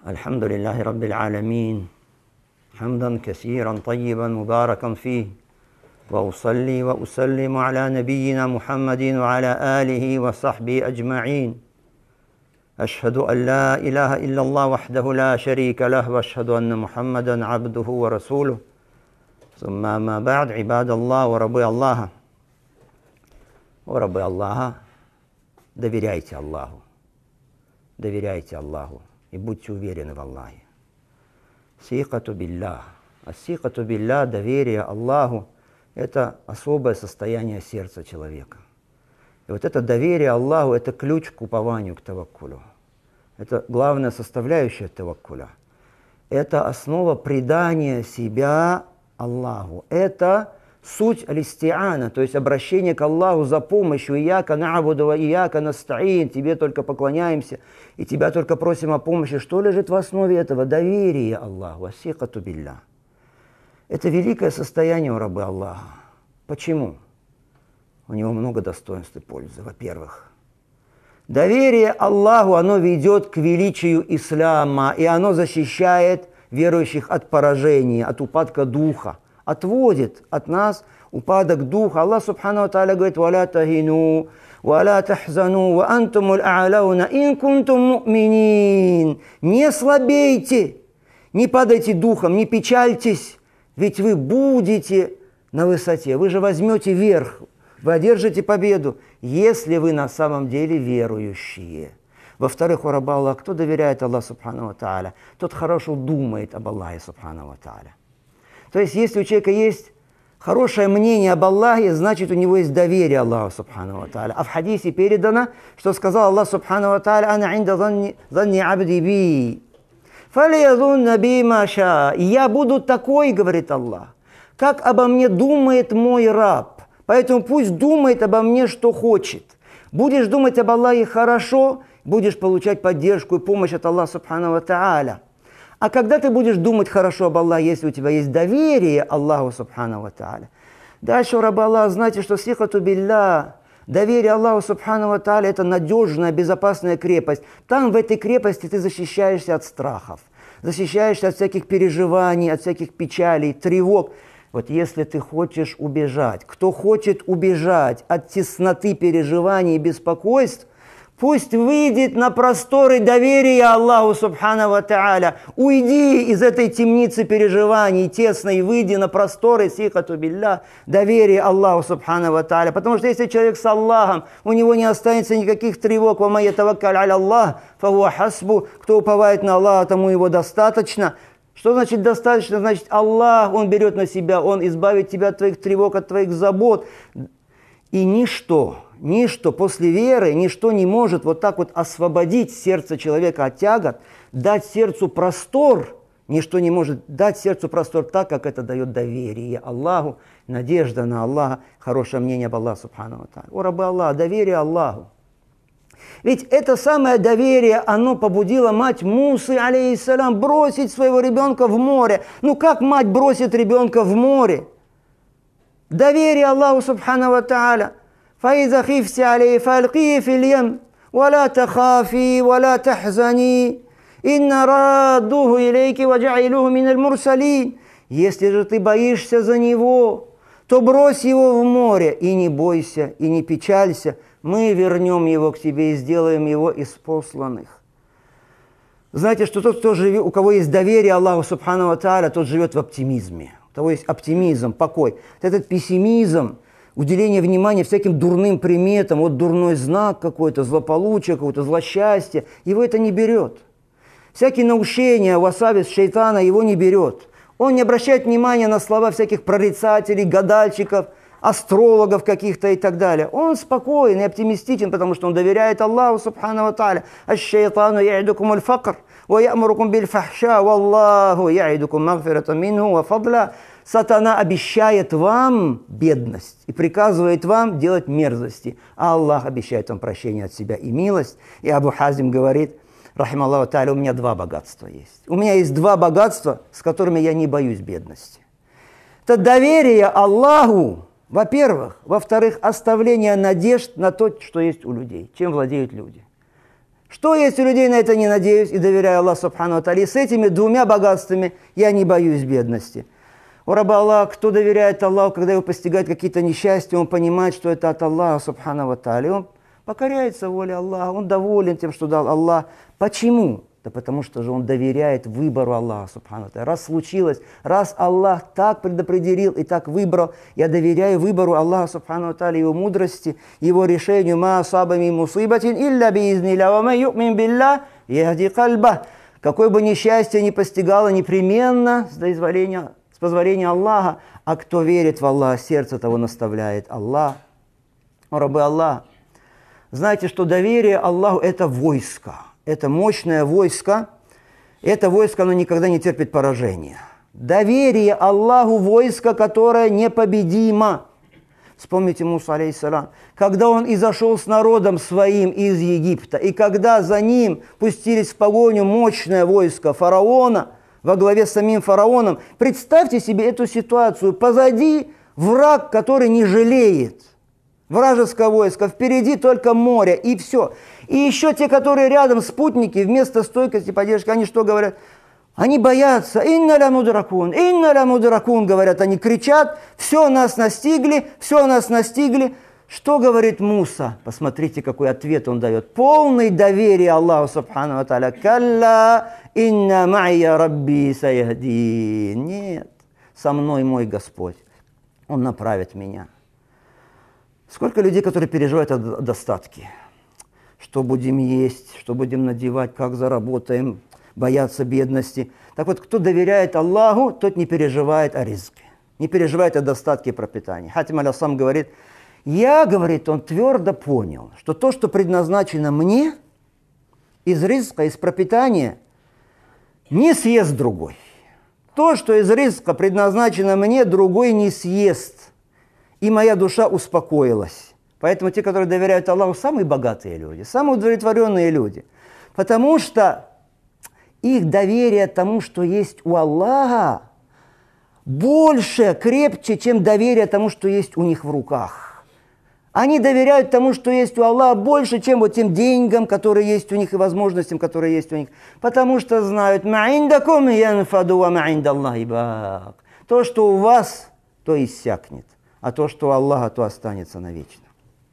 الحمد لله رب العالمين حمدا كثيرا طيبا مباركا فيه وأصلي وأسلم على نبينا محمد وعلى آله وصحبه أجمعين أشهد أن لا إله إلا الله وحده لا شريك له وأشهد أن محمدا عبده ورسوله ثم ما بعد عباد الله وربي الله доверяйте Аллаху и будьте уверены в Аллахе. Сикату биллах. Ассикату биллах, доверие Аллаху, это особое состояние сердца человека. И вот это доверие Аллаху, это ключ к упованию, к таваккулю. Это главная составляющая таваккуля. Это основа предания себя Аллаху. Это суть аль-исти'ана, то есть обращение к Аллаху за помощью. Ияка на'буду ва ияка наста'ин. Тебе только поклоняемся и тебя только просим о помощи. Что лежит в основе этого? Доверие Аллаху. Ассикату биллах. Это великое состояние у раба Аллаха. Почему? У него много достоинств и пользы. Во-первых, доверие Аллаху, оно ведет к величию ислама, и оно защищает верующих от поражения, от упадка духа, отводит от нас упадок духа. Аллах субхану ва тааля говорит: «Валя тахину, валя тахзану, ва антумуль а'лауна, ин кунтум му'минин». Не слабейте, не падайте духом, не печальтесь, ведь вы будете на высоте, вы же возьмете верх, вы одержите победу, если вы на самом деле верующие. Во-вторых, у раба Аллаха, кто доверяет Аллаху субхану ва тааля, тот хорошо думает об Аллахе субхану ва тааля. То есть, если у человека есть хорошее мнение об Аллахе, значит, у него есть доверие Аллаху субхану ва тааля. А в хадисе передано, что сказал Аллах субхану ва тааля: «Ана инда занни абди би, фалиязунна би ма ша». И я буду такой, говорит Аллах, как обо мне думает мой раб. Поэтому пусть думает обо мне, что хочет. Будешь думать об Аллахе хорошо, будешь получать поддержку и помощь от Аллаха субхану ва тааля. А когда ты будешь думать хорошо об Аллахе, если у тебя есть доверие Аллаху субхану ва тааля? Дальше у раба Аллаха, знаете, что сихату билля, доверие Аллаху субхану ва тааля, это надежная, безопасная крепость. Там, в этой крепости, ты защищаешься от страхов, защищаешься от всяких переживаний, от всяких печалей, тревог. Вот если ты хочешь убежать, кто хочет убежать от тесноты переживаний и беспокойств, пусть выйдет на просторы доверия Аллаху субхану ва тааля. Уйди из этой темницы переживаний тесной, выйди на просторы сихату билля, доверие Аллаху субхану ва тааля. Потому что если человек с Аллахом, у него не останется никаких тревог. «Ва ман ятаваккаль аля Аллах, фахуа хасбу». Кто уповает на Аллаха, тому его достаточно. Что значит достаточно? Значит, Аллах, Он берет на себя, Он избавит тебя от твоих тревог, от твоих забот. И ничто после веры, ничто не может вот так вот освободить сердце человека от тягот, дать сердцу простор. Ничто не может дать сердцу простор так, как это дает доверие Аллаху, надежда на Аллаха, хорошее мнение об Аллахе субхану ва тааля. О раба Аллаха, доверие Аллаху. Ведь это самое доверие, оно побудило мать Мусы, алейхиссалям, бросить своего ребенка в море. Ну как мать бросит ребенка в море? Доверие Аллаху субхану ва тааля. فإذا خفت عليه فألقيه في اليم ولا تخافي ولا تحزني إن رادوه إليك وجعلوه من المرسلين. Если же ты боишься за него, то брось его в море, и не бойся, и не печалься, мы вернем его к тебе и сделаем его из посланных. Знаете, что тот, у кого есть доверие Аллаху субхану ва тааля, тот живет в оптимизме. У того есть оптимизм, покой. Этот пессимизм, уделение внимания всяким дурным приметам, вот дурной знак какой-то, злополучие какое-то, злосчастье, его это не берет. Всякие наущения, васавис, шейтана его не берет. Он не обращает внимания на слова всяких прорицателей, гадальщиков, астрологов каких-то и так далее. Он спокоен и оптимистичен, потому что он доверяет Аллаху субхану ва тааля. «Аш-шейтану я'идукум аль-факр, ва я'мурукум биль-фахша, валлаху я'идукум магфиратан минху ва фадла». Сатана обещает вам бедность и приказывает вам делать мерзости, а Аллах обещает вам прощение от себя и милость. И Абу Хазим говорит: рахималлаху тааля, у меня два богатства есть. У меня есть два богатства, с которыми я не боюсь бедности. Это доверие Аллаху, во-первых. Во-вторых, оставление надежд на то, что есть у людей, чем владеют люди. Что есть у людей, на это не надеюсь и доверяю Аллаху Субхану ва Тааля. И с этими двумя богатствами я не боюсь бедности. О раба Аллах, кто доверяет Аллаху, когда его постигают какие-то несчастья, он понимает, что это от Аллаха Субхану ва Тааля. Он покоряется воле Аллаха, он доволен тем, что дал Аллах. Почему? Да потому что же он доверяет выбору Аллаха Субхану ва Тааля. Раз случилось, раз Аллах так предопределил и так выбрал, я доверяю выбору Аллаха Субхану ва Тааля, его мудрости, его решению. Ма асаба мин мусибатин илля биизнилля ва ман ю'мин биллах яхди кальбах. Какое бы несчастье ни постигало, непременно с позволения Аллаха, а кто верит в Аллаха, сердце того наставляет Аллах. О рабы Аллаха, знаете, что доверие Аллаху – это войско, это мощное войско, это войско, оно никогда не терпит поражения. Доверие Аллаху – войско, которое непобедимо. Вспомните Муса, алейхиссалям, когда он изошел с народом своим из Египта, и когда за ним пустились в погоню мощное войско фараона, во главе с самим фараоном. Представьте себе эту ситуацию. Позади враг, который не жалеет. Вражеское войско, впереди только море, и все. И еще те, которые рядом, спутники, вместо стойкости, поддержки, они что говорят? Они боятся. «Инна ля мудракун», говорят, они кричат, все нас настигли, все нас настигли. Что говорит Муса? Посмотрите, какой ответ он дает. Полный доверие Аллаху Субхану ва Тааля. «Калла инна ма'я рабби саяхдин». Нет, со мной мой Господь, Он направит меня. Сколько людей, которые переживают о достатке. Что будем есть, что будем надевать, как заработаем, боятся бедности. Так вот, кто доверяет Аллаху, тот не переживает о ризке, не переживает о достатке и пропитании. Хатим аль-Ассам говорит, я, говорит, он твердо понял, что то, что предназначено мне, из ризка, из пропитания, не съест другой. То, что из ризка предназначено мне, другой не съест. И моя душа успокоилась. Поэтому те, которые доверяют Аллаху, самые богатые люди, самые удовлетворенные люди. Потому что их доверие тому, что есть у Аллаха, больше, крепче, чем доверие тому, что есть у них в руках. Они доверяют тому, что есть у Аллаха, больше, чем вот тем деньгам, которые есть у них, и возможностям, которые есть у них. Потому что знают, то, что у вас, то иссякнет, а то, что у Аллаха, то останется навечно.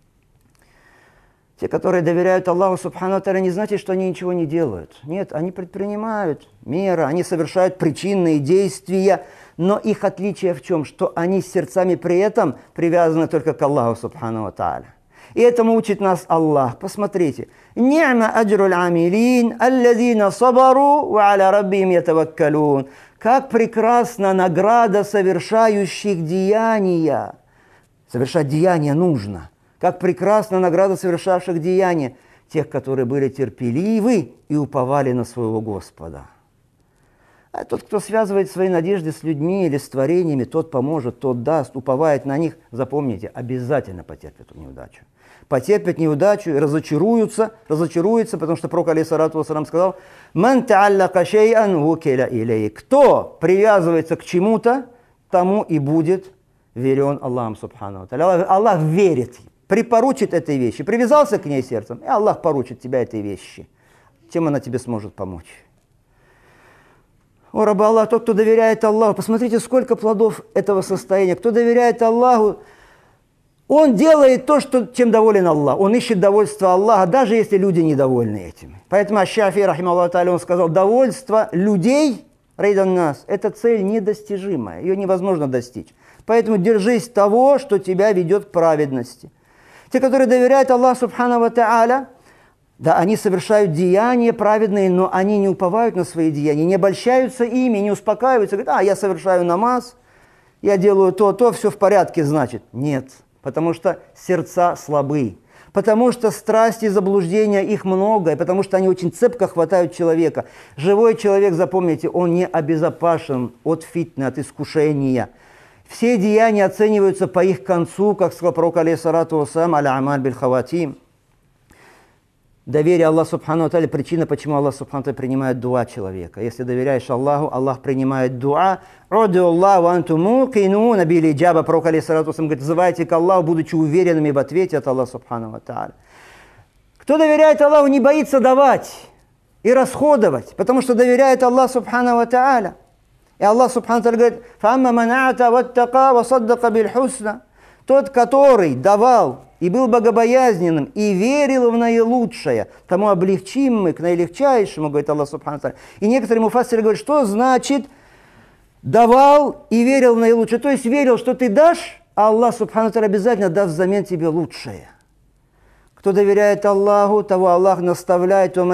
Те, которые доверяют Аллаху Субхану ва Тааля, не значит, что они ничего не делают. Нет, они предпринимают меры, они совершают причинные действия, но их отличие в чем? Что они с сердцами при этом привязаны только к Аллаху Субхану ва Тааля. И этому учит нас Аллах. Посмотрите. «Ни'ма аджруль амилин, аллазина сабару, ва аля раббихим ятаваккалун». Как прекрасна награда совершающих деяния. Совершать деяния нужно. Как прекрасна награда совершавших деяния, тех, которые были терпеливы и уповали на своего Господа. А тот, кто связывает свои надежды с людьми или с творениями, тот поможет, тот даст, уповает на них, запомните, обязательно потерпит неудачу. Потерпят неудачу и разочаруются, потому что пророк, алейхиссалату вассалам, сказал, «Ман та'аллака шей'ан вукиля илей». Кто привязывается к чему-то, тому и будет верен Аллахом Субхану ва Тааля. Аллах верит, припоручит этой вещи. Привязался к ней сердцем, и Аллах поручит тебя этой вещи. Чем она тебе сможет помочь? О, раба Аллах, тот, кто доверяет Аллаху, посмотрите, сколько плодов этого состояния. Кто доверяет Аллаху, он делает то, чем доволен Аллах. Он ищет довольство Аллаха, даже если люди недовольны этим. Поэтому Аш-Шафии, рахимахуллаху тааля, он сказал, довольство людей, рейдан нас, это цель недостижимая, ее невозможно достичь. Поэтому держись того, что тебя ведет к праведности. Те, которые доверяют Аллаху Субхану ва Тааля, да, они совершают деяния праведные, но они не уповают на свои деяния, не обольщаются ими, не успокаиваются, говорят, я совершаю намаз, я делаю то, все в порядке, значит. Нет, потому что сердца слабы, потому что страсти и заблуждения их много, и потому что они очень цепко хватают человека. Живой человек, запомните, он не обезопасен от фитны, от искушения. Все деяния оцениваются по их концу, как сказал пророк, алейхиссалату вассалям, аля-амаль биль-хаватим. Доверие Аллаху Субхану ва Тааля, причина, почему Аллах Субхану ва Тааля принимает дуа человека. Если доверяешь Аллаху, Аллах принимает дуа. Уду Аллаху анту мукинуна бил иджаба. Пророк, алейхиссалату вассалям, говорит, взывайте к Аллаху, будучи уверенными в ответе от Аллаха Субхану ва Тааля. Кто доверяет Аллаху, не боится давать и расходовать, потому что доверяет Аллах Субхану ва Тааля. И Аллах Субхану ва Тааля говорит: «Фамма мана'ата ваттака ва саддака биль хусна». Тот, который давал и был богобоязненным, и верил в наилучшее, тому облегчим мы к наилегчайшему, говорит Аллах Субхану ва Тааля. И некоторые муфассиры говорят, что значит давал и верил в наилучшее. То есть верил, что ты дашь, а Аллах Субхану ва Тааля обязательно даст взамен тебе лучшее. Кто доверяет Аллаху, того Аллах наставляет. А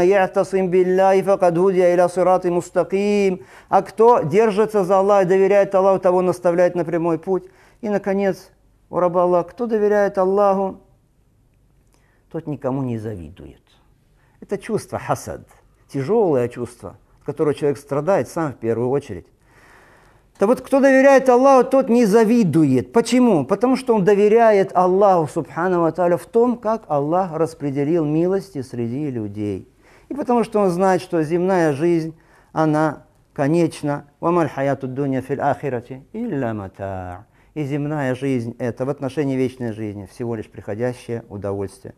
кто держится за Аллаха и доверяет Аллаху, того наставляет на прямой путь. И, наконец, у раба Аллаха, кто доверяет Аллаху, тот никому не завидует. Это чувство хасад, тяжелое чувство, от которого человек страдает сам в первую очередь. Да вот кто доверяет Аллаху, тот не завидует. Почему? Потому что он доверяет Аллаху Субхану ва Тааля в том, как Аллах распределил милости среди людей. И потому что он знает, что земная жизнь, она конечна. «Вамаль хаяту дунья фил ахирати илля матаа». И земная жизнь – это в отношении вечной жизни всего лишь приходящее удовольствие.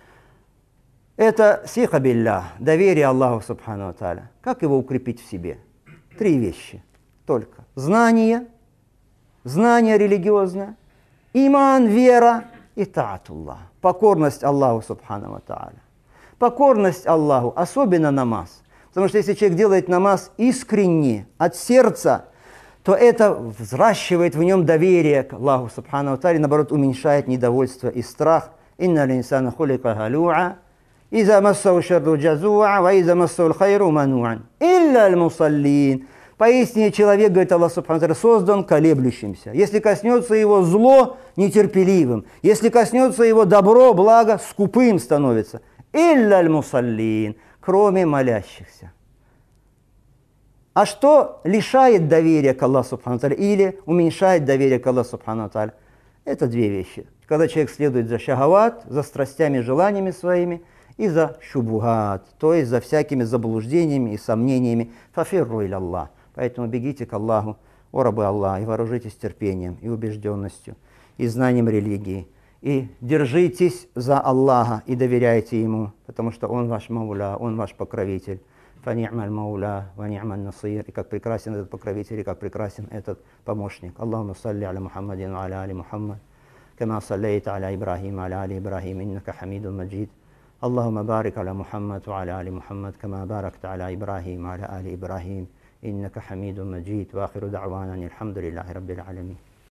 Это сиха билля, доверие Аллаху Субхану ва Тааля. Как его укрепить в себе? 3 вещи только. Знание религиозное, иман, вера и таатуллах. Покорность Аллаху Субхану ва Тааля. Покорность Аллаху, особенно намаз. Потому что если человек делает намаз искренне, от сердца, то это взращивает в нем доверие к Аллаху Субхану ва Тааля, наоборот, уменьшает недовольство и страх. «Инна линсана хулика галу'a, иза массау шарру джазу'a, ва иза массау хайру ману'ан, илля аль-мусаллин». Поистине человек, говорит Аллах Субхану ва Тааля, создан колеблющимся. Если коснется его зло, нетерпеливым. Если коснется его добро, благо, скупым становится. «Илля аль-мусаллин», кроме молящихся. А что лишает доверия к Аллаху Субхану ва Тааля или уменьшает доверие к Аллаху Субхану ва Тааля? Это 2 вещи. Когда человек следует за шахават, за страстями, желаниями своими, и за шубухат, то есть за всякими заблуждениями и сомнениями. «Фафирру иля Аллах». Поэтому бегите к Аллаху, о рабы Аллаха, и вооружитесь терпением, и убежденностью, и знанием религии. И держитесь за Аллаха и доверяйте Ему, потому что Он ваш мауля, Он ваш покровитель. «Фани'маль мауля, ва ни'маль насир». И как прекрасен этот покровитель, и как прекрасен этот помощник. Аллахумма салли аля Мухаммадин ва аля али Мухаммад, кама саллейта аля Ибрахим ва аля али Ибрахим, иннака хамидун маджид. Аллахумма барик аля Мухаммад ва аля али Мухаммад, кама баракта аля Ибрахим ва аля али Ибрахим, إنك حميد مجيد وآخر دعوانا الحمد لله رب العالمين.